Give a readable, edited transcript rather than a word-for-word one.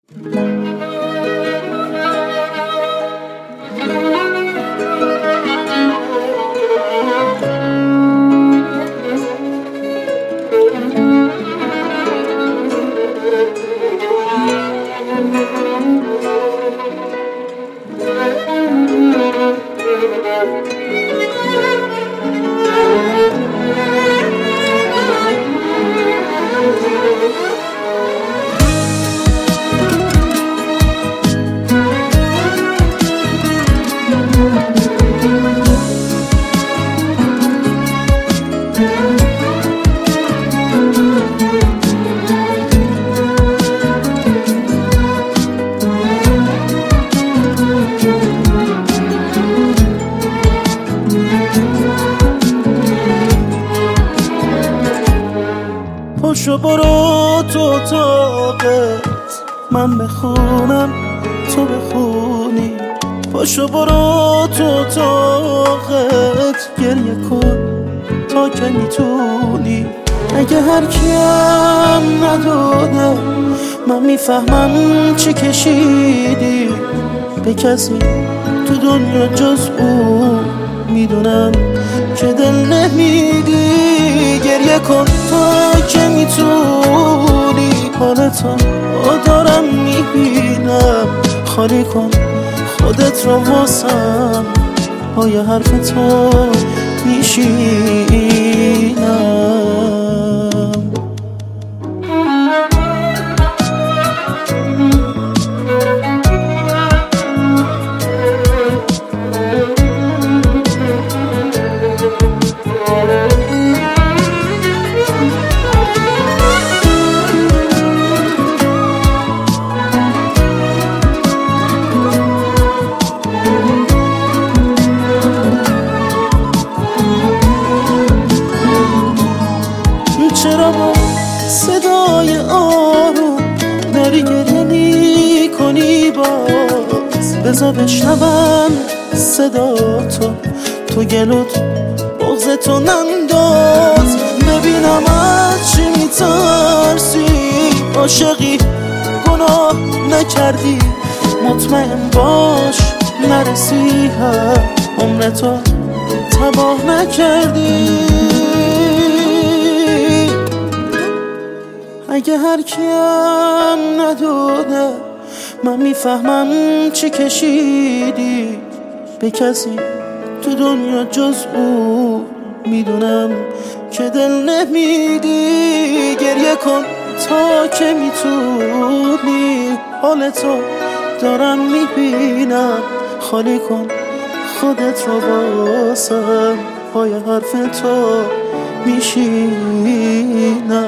پاشو برو تو اتاقت، من بخونم تو بخونی. پاشو برو تو اتاقت، گریه کن تا که میتونی. اگه هر کیم نداده من میفهمم چی کشیدی. به کسی تو دنیا جز او میدونم که دل نمیدی. گریه کن تا که میتونی، حالتو دارم میبینم. خالی کن خودت رو واسم، پای حرف تو میشینم. چرا با صدای آروم داری گریه میکنی؟ باز بذار بشنوم صدا تو گلوت بغضتو ننداز. ببینم از چی میترسی، عاشقی گناه نکردی. مطمئن باش نرسی، عمرتو تباه نکردی. اگه هر کیم نداده من میفهمم چی کشیدی. به کسی تو دنیا جز او میدونم که دل نمیدی. گریه کن تا که میتونی، حالتو دارم میبینم. خالی کن خودت رو واسم، پای حرف تو میشینم.